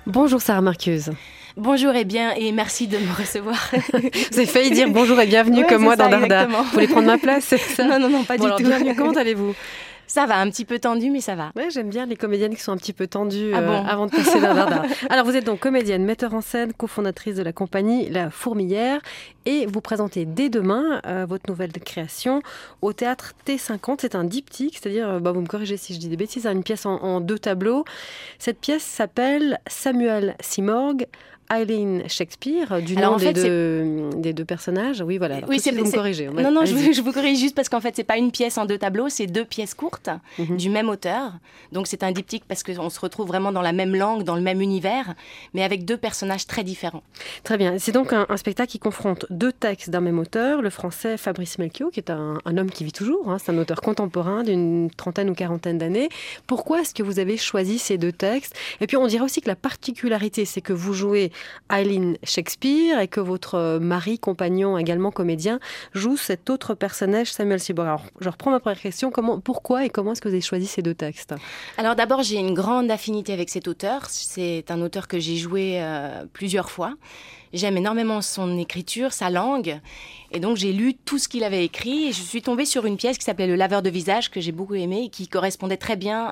Bonjour Sarah Marcuse. Bonjour et merci de me recevoir. Vous avez failli dire bonjour et bienvenue comme moi dans Darda. Vous voulez prendre ma place, c'est ça? Non, pas du tout. Bienvenue, comment allez-vous? Ça va, un petit peu tendu, mais ça va. Ouais, j'aime bien les comédiennes qui sont un petit peu tendues avant de passer dans Darda. Alors, vous êtes donc comédienne, metteur en scène, cofondatrice de la compagnie La Fourmilière et vous présentez dès demain votre nouvelle création au théâtre T50. C'est un diptyque, c'est-à-dire, vous me corrigez si je dis des bêtises, une pièce en 2 tableaux. Cette pièce s'appelle Samuel Simorg, Eileen Shakespeare, du nom des deux personnages. Oui, voilà. Alors, oui, vous me corrigez. Non, je vous corrige juste parce qu'en fait, c'est pas une pièce en 2 tableaux, c'est 2 pièces courtes du même auteur. Donc, c'est un diptyque parce qu'on se retrouve vraiment dans la même langue, dans le même univers, mais avec 2 personnages très différents. Très bien. C'est donc un spectacle qui confronte 2 textes d'un même auteur, le français Fabrice Melchior, qui est un homme qui vit toujours. C'est un auteur contemporain d'une 30aine ou 40aine d'années. Pourquoi est-ce que vous avez choisi ces 2 textes? Et puis, on dirait aussi que la particularité, c'est que vous jouez Eileen Shakespeare et que votre mari, compagnon, également comédien, joue cet autre personnage, Samuel Simorg. Alors, je reprends ma première question. Pourquoi et comment est-ce que vous avez choisi ces 2 textes? Alors d'abord, j'ai une grande affinité avec cet auteur. C'est un auteur que j'ai joué plusieurs fois. J'aime énormément son écriture, sa langue. Et donc, j'ai lu tout ce qu'il avait écrit. Et je suis tombée sur une pièce qui s'appelait Le laveur de visage, que j'ai beaucoup aimée et qui correspondait très bien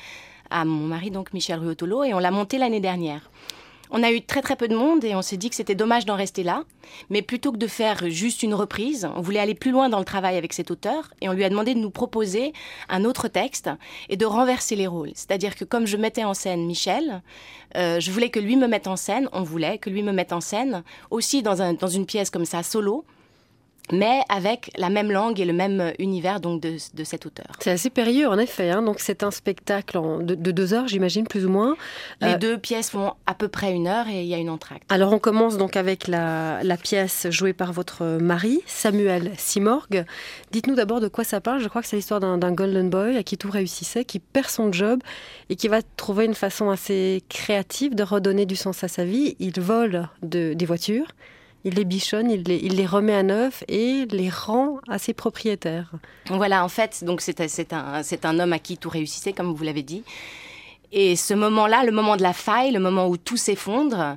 à mon mari, donc Michel Ruotolo. Et on l'a montée l'année dernière. On a eu très très peu de monde et on s'est dit que c'était dommage d'en rester là. Mais plutôt que de faire juste une reprise, on voulait aller plus loin dans le travail avec cet auteur et on lui a demandé de nous proposer un autre texte et de renverser les rôles. C'est-à-dire que comme je mettais en scène Michel, je voulais que lui me mette en scène, on voulait que lui me mette en scène aussi dans une pièce comme ça, solo, mais avec la même langue et le même univers donc de cet auteur. C'est assez périlleux en effet, Donc c'est un spectacle de 2 heures, j'imagine, plus ou moins. Les 2 pièces font à peu près 1 heure et il y a une entracte. Alors on commence donc avec la pièce jouée par votre mari, Samuel Simorg. Dites-nous d'abord de quoi ça parle. Je crois que c'est l'histoire d'un golden boy à qui tout réussissait, qui perd son job et qui va trouver une façon assez créative de redonner du sens à sa vie. Il vole des voitures. Il les bichonne, il les remet à neuf et les rend à ses propriétaires. Voilà, en fait, donc c'est un homme à qui tout réussissait, comme vous l'avez dit. Et ce moment-là, le moment de la faille, le moment où tout s'effondre,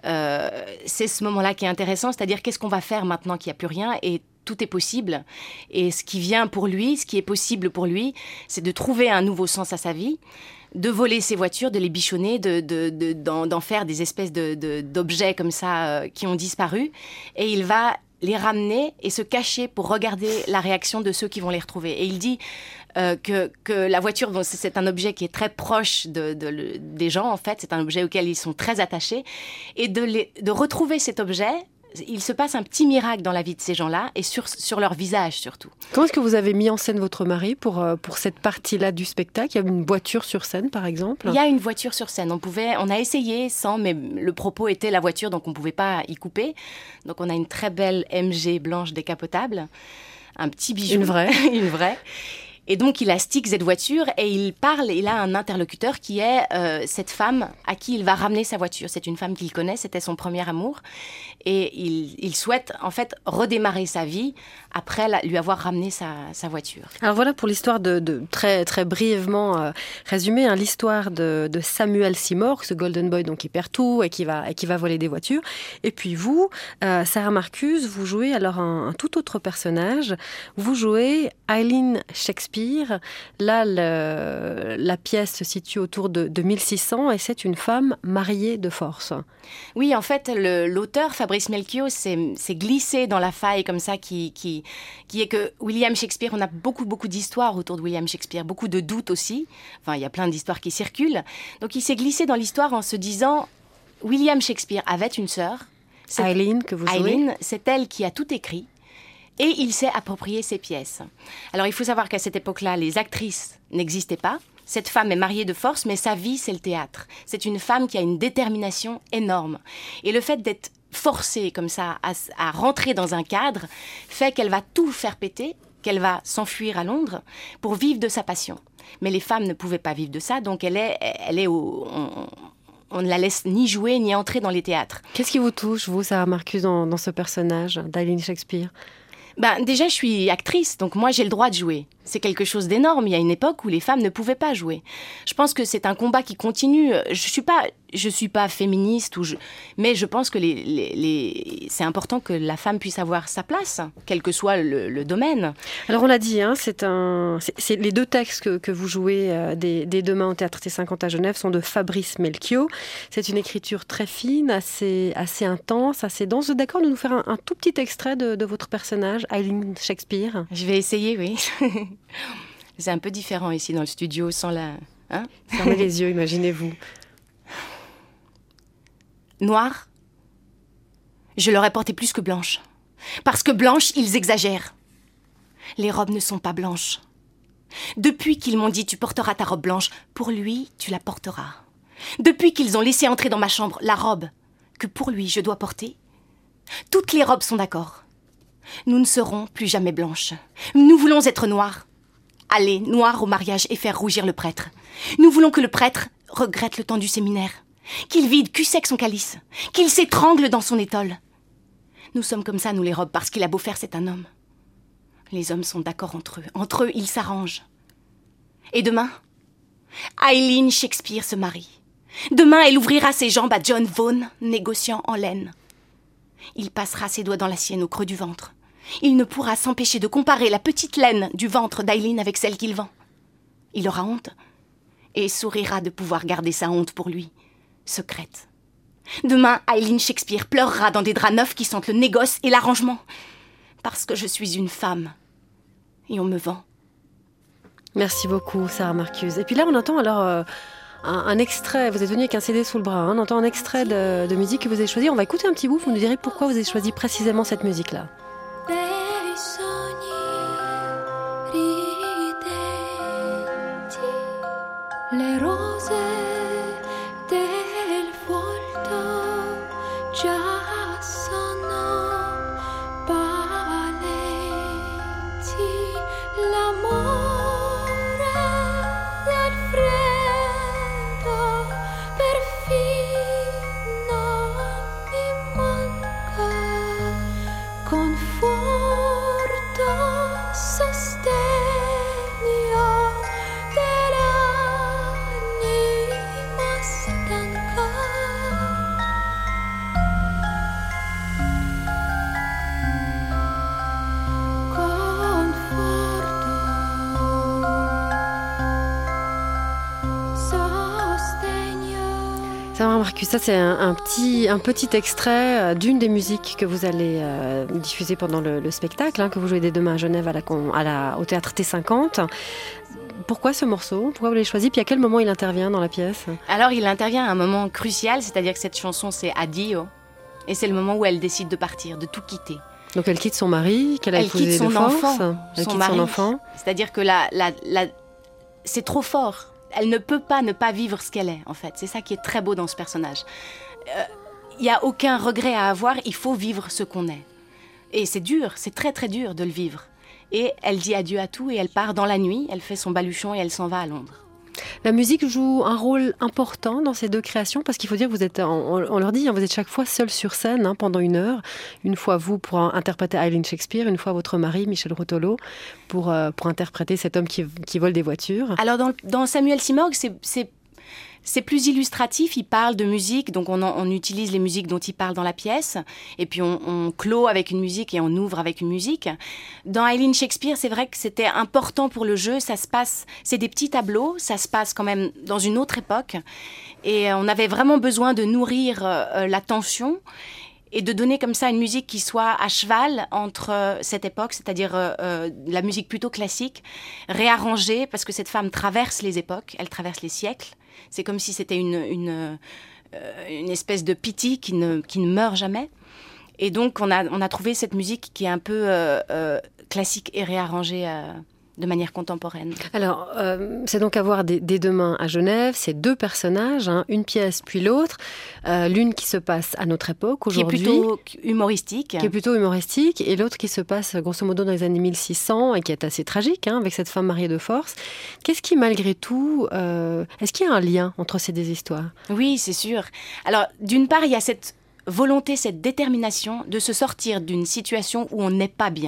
c'est ce moment-là qui est intéressant. C'est-à-dire, qu'est-ce qu'on va faire maintenant qu'il n'y a plus rien et tout est possible. Et ce qui vient pour lui, ce qui est possible pour lui, c'est de trouver un nouveau sens à sa vie, de voler ses voitures, de les bichonner, d'en faire des espèces d'objets comme ça qui ont disparu. Et il va les ramener et se cacher pour regarder la réaction de ceux qui vont les retrouver. Et il dit que la voiture, c'est un objet qui est très proche des gens, en fait. C'est un objet auquel ils sont très attachés. Et de retrouver cet objet, il se passe un petit miracle dans la vie de ces gens-là et sur leur visage surtout. Comment est-ce que vous avez mis en scène votre mari pour cette partie-là du spectacle? Il y a une voiture sur scène, par exemple? Il y a une voiture sur scène. On a essayé sans, mais le propos était la voiture, donc on ne pouvait pas y couper. Donc on a une très belle MG blanche décapotable, un petit bijou. Une vraie. Une vraie. Et donc, il astique cette voiture et il a un interlocuteur qui est cette femme à qui il va ramener sa voiture. C'est une femme qu'il connaît, c'était son premier amour. Et il souhaite, en fait, redémarrer sa vie après lui avoir ramené sa voiture. Alors voilà pour l'histoire de très, très brièvement résumée, l'histoire de Samuel Simorg, ce golden boy donc, qui perd tout et qui va voler des voitures. Et puis vous, Sarah Marcuse, vous jouez alors un tout autre personnage. Vous jouez Eileen Shakespeare. Là, la pièce se situe autour de 1600 et c'est une femme mariée de force. Oui, en fait, l'auteur Fabrice Melchior s'est glissé dans la faille comme ça qui est que William Shakespeare, on a beaucoup, beaucoup d'histoires autour de William Shakespeare, beaucoup de doutes aussi. Enfin, il y a plein d'histoires qui circulent. Donc, il s'est glissé dans l'histoire en se disant William Shakespeare avait une sœur. Eileen, que vous jouez. Eileen, c'est elle qui a tout écrit. Et il s'est approprié ses pièces. Alors, il faut savoir qu'à cette époque-là, les actrices n'existaient pas. Cette femme est mariée de force, mais sa vie, c'est le théâtre. C'est une femme qui a une détermination énorme. Et le fait d'être forcée comme ça à rentrer dans un cadre fait qu'elle va tout faire péter, qu'elle va s'enfuir à Londres pour vivre de sa passion. Mais les femmes ne pouvaient pas vivre de ça, donc on ne la laisse ni jouer ni entrer dans les théâtres. Qu'est-ce qui vous touche, vous, Sarah Marcuse, dans ce personnage d'Eileen Shakespeare? Déjà, je suis actrice, donc moi, j'ai le droit de jouer. C'est quelque chose d'énorme. Il y a une époque où les femmes ne pouvaient pas jouer. Je pense que c'est un combat qui continue. Je suis pas féministe, mais je pense que c'est important que la femme puisse avoir sa place, quel que soit le domaine. Alors on l'a dit, hein, c'est les deux textes que vous jouez des Demain au Théâtre T50 à Genève sont de Fabrice Melchior. C'est une écriture très fine, assez intense, assez dense. Vous êtes d'accord de nous faire un tout petit extrait de votre personnage, Eileen Shakespeare? Je vais essayer, oui. C'est un peu différent ici dans le studio, sans la... Hein? Fermez les yeux, imaginez-vous. Noire, je leur ai porté plus que blanche. Parce que blanche, ils exagèrent. Les robes ne sont pas blanches. Depuis qu'ils m'ont dit « tu porteras ta robe blanche », pour lui, tu la porteras. Depuis qu'ils ont laissé entrer dans ma chambre la robe que pour lui je dois porter, toutes les robes sont d'accord. Nous ne serons plus jamais blanches. Nous voulons être noirs. Aller noir au mariage et faire rougir le prêtre. Nous voulons que le prêtre regrette le temps du séminaire, qu'il vide cul-sec son calice, qu'il s'étrangle dans son étole. Nous sommes comme ça, nous les robes, parce qu'il a beau faire, c'est un homme. Les hommes sont d'accord entre eux. Entre eux, ils s'arrangent. Et demain, Eileen Shakespeare se marie. Demain, elle ouvrira ses jambes à John Vaughan, négociant en laine. Il passera ses doigts dans la sienne au creux du ventre. Il ne pourra s'empêcher de comparer la petite laine du ventre d'Eileen avec celle qu'il vend. Il aura honte et sourira de pouvoir garder sa honte pour lui, secrète. Demain, Eileen Shakespeare pleurera dans des draps neufs qui sentent le négoce et l'arrangement. Parce que je suis une femme et on me vend. Merci beaucoup, Sarah Marcuse. Et puis là, on entend alors un extrait. Vous êtes venu avec un CD sous le bras. Hein, on entend un extrait de musique que vous avez choisi. On va écouter un petit bout. Vous nous direz pourquoi vous avez choisi précisément cette musique-là. Le rose del volto già sono valenti, l'amore del freddo perfino mi manca, conforto, sostegno dell'anima stanca. Sarah Marcuse, ça c'est un petit extrait d'une des musiques que vous allez diffuser pendant le spectacle, hein, que vous jouez dès demain à Genève au Théâtre T50. Pourquoi ce morceau? Pourquoi vous l'avez choisi? Puis à quel moment il intervient dans la pièce? Alors, il intervient à un moment crucial, c'est-à-dire que cette chanson, c'est Addio. Et c'est le moment où elle décide de partir, de tout quitter. Donc elle quitte son mari, qu'elle a épousé de force. Elle quitte son enfant. C'est-à-dire que c'est trop fort. Elle ne peut pas ne pas vivre ce qu'elle est, en fait. C'est ça qui est très beau dans ce personnage. Il n'y a aucun regret à avoir, il faut vivre ce qu'on est. Et c'est dur, c'est très très dur de le vivre. Et elle dit adieu à tout et elle part dans la nuit, elle fait son baluchon et elle s'en va à Londres. La musique joue un rôle important dans ces deux créations parce qu'il faut dire que vous êtes, on leur dit, hein, vous êtes chaque fois seul sur scène hein, pendant 1 heure. Une fois vous pour interpréter Eileen Shakespeare, une fois votre mari Michel Rotolo pour interpréter cet homme qui vole des voitures. Alors dans Samuel Simorg, c'est plus illustratif, il parle de musique, donc on utilise les musiques dont il parle dans la pièce, et puis on clôt avec une musique et on ouvre avec une musique. Dans Eileen Shakespeare, c'est vrai que c'était important pour le jeu, c'est des petits tableaux, ça se passe quand même dans une autre époque, et on avait vraiment besoin de nourrir la tension, et de donner comme ça une musique qui soit à cheval entre cette époque, c'est-à-dire la musique plutôt classique, réarrangée, parce que cette femme traverse les époques, elle traverse les siècles. C'est comme si c'était une espèce de pity qui ne meurt jamais. Et donc, on a trouvé cette musique qui est un peu classique et réarrangée de manière contemporaine. Alors, c'est donc à voir dès demain à Genève. C'est 2 personnages, hein, une pièce puis l'autre. L'une qui se passe à notre époque, aujourd'hui. Qui est plutôt humoristique. Et l'autre qui se passe, grosso modo, dans les années 1600 et qui est assez tragique, hein, avec cette femme mariée de force. Qu'est-ce qui, malgré tout... est-ce qu'il y a un lien entre ces 2 histoires? Oui, c'est sûr. Alors, d'une part, il y a cette volonté, cette détermination de se sortir d'une situation où on n'est pas bien,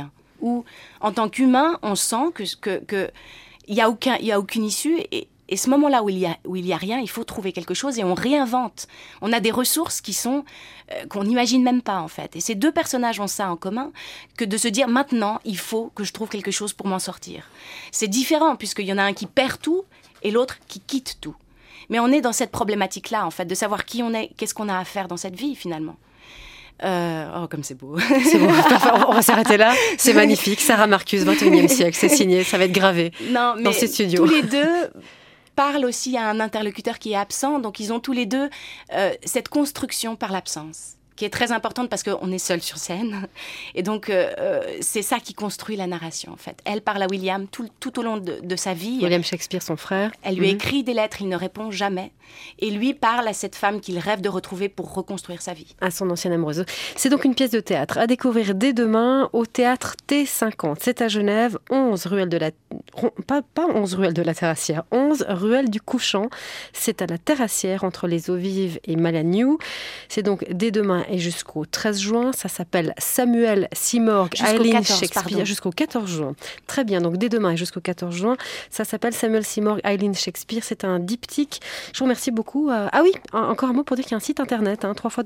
où, en tant qu'humain, on sent que il y a aucune issue et ce moment-là où il y a rien, il faut trouver quelque chose et on réinvente. On a des ressources qui sont qu'on n'imagine même pas en fait. Et ces deux personnages ont ça en commun que de se dire maintenant, il faut que je trouve quelque chose pour m'en sortir. C'est différent puisqu'il y en a un qui perd tout et l'autre qui quitte tout. Mais on est dans cette problématique-là en fait, de savoir qui on est, qu'est-ce qu'on a à faire dans cette vie finalement. Oh, comme c'est beau. C'est beau. On va s'arrêter là. C'est magnifique. Sarah Marcus, 21e siècle. C'est signé. Ça va être gravé dans ces studios. Tous les deux parlent aussi à un interlocuteur qui est absent. Donc, ils ont tous les deux cette construction par l'absence qui est très importante parce qu'on est seul sur scène. Et donc, c'est ça qui construit la narration, en fait. Elle parle à William tout au long de sa vie. William Shakespeare, son frère. Elle lui écrit des lettres, il ne répond jamais. Et lui parle à cette femme qu'il rêve de retrouver pour reconstruire sa vie. À son ancienne amoureuse. C'est donc une pièce de théâtre à découvrir dès demain au théâtre T50. C'est à Genève, 11 ruelle de la... Pas 11 ruelle de la Terrassière, 11 ruelle du Couchant. C'est à la Terrassière, entre les Eaux Vives et Malagnou. C'est donc dès demain et jusqu'au 13 juin. Ça s'appelle Samuel Simorg, Eileen Shakespeare. Jusqu'au 14 juin. Très bien, donc dès demain et jusqu'au 14 juin. Ça s'appelle Samuel Simorg, Eileen Shakespeare. C'est un diptyque. Je vous remercie beaucoup. Ah oui, encore un mot pour dire qu'il y a un site internet,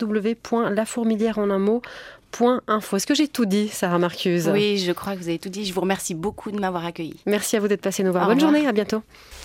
www.lafourmilière.info. Est-ce que j'ai tout dit, Sarah Marcuse ? Oui, je crois que vous avez tout dit. Je vous remercie beaucoup de m'avoir accueillie. Merci à vous d'être passé nous voir. Bonne journée, à bientôt.